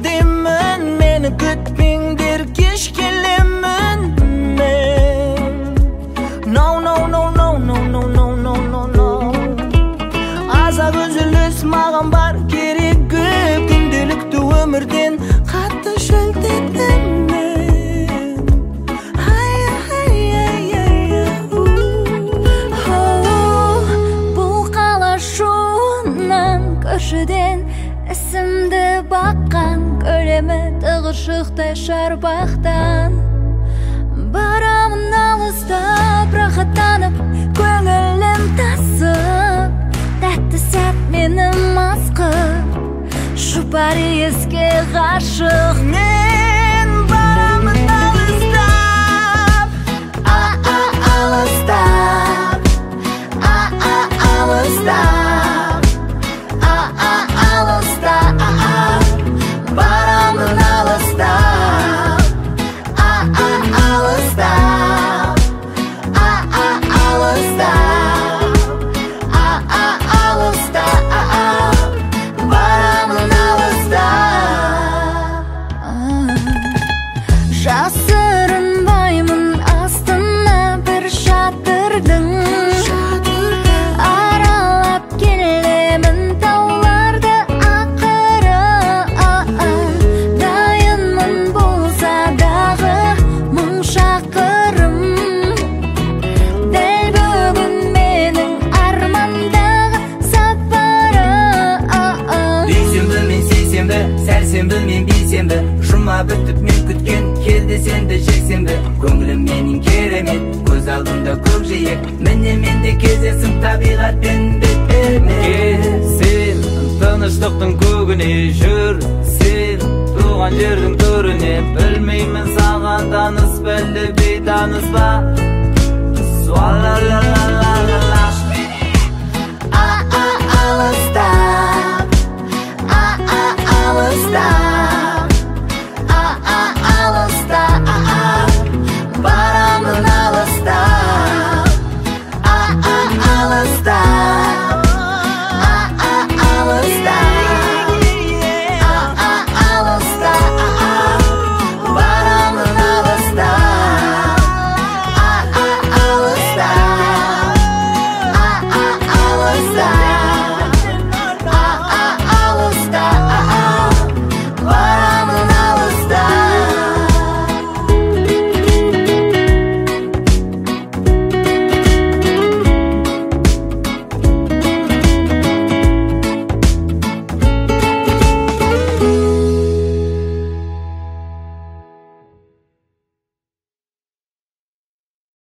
deyman, meni kutmingdir kech kelaman men. No no no no no no no no no no. Azab üzülüs mağan bar keregi, gündelikti ömürden qattiq shiltetdim men. Hay hay hay hay. Bu qalashundan köşeden esimde baqqan göreme tığışıqda şarbaqdan. Baramın alыстап рахаттанып, көңілім тасып, тәтті сәт менің масқып, жұпары еске ғашық мен. Барамын алыстап, алыстап, алыстап, алыстап, барамын алыстап, алыстап, алыстап, барамын алыстап. Жасырынбаймын астына бір шатырдың, аралап келемін тауларды ақыры. Дайынмын болса дағы мың шақырым, дәл бүгін менің армандағы сапары. Дүйсенбі мен сейсенбі, сәрсенбі мен бейсенбі, жұма бітіп мен күткен келді сенді жексенбі. Көңілім менің керемет, көз алдымда көкжиек, міне менде кездесің табиғатпен бетпе-бет. Сен тыныштықтың көгіне жүр, сен туған жердің төріне. Білмеймін саған таныс бәлі бейтаныс ба. Суалалалала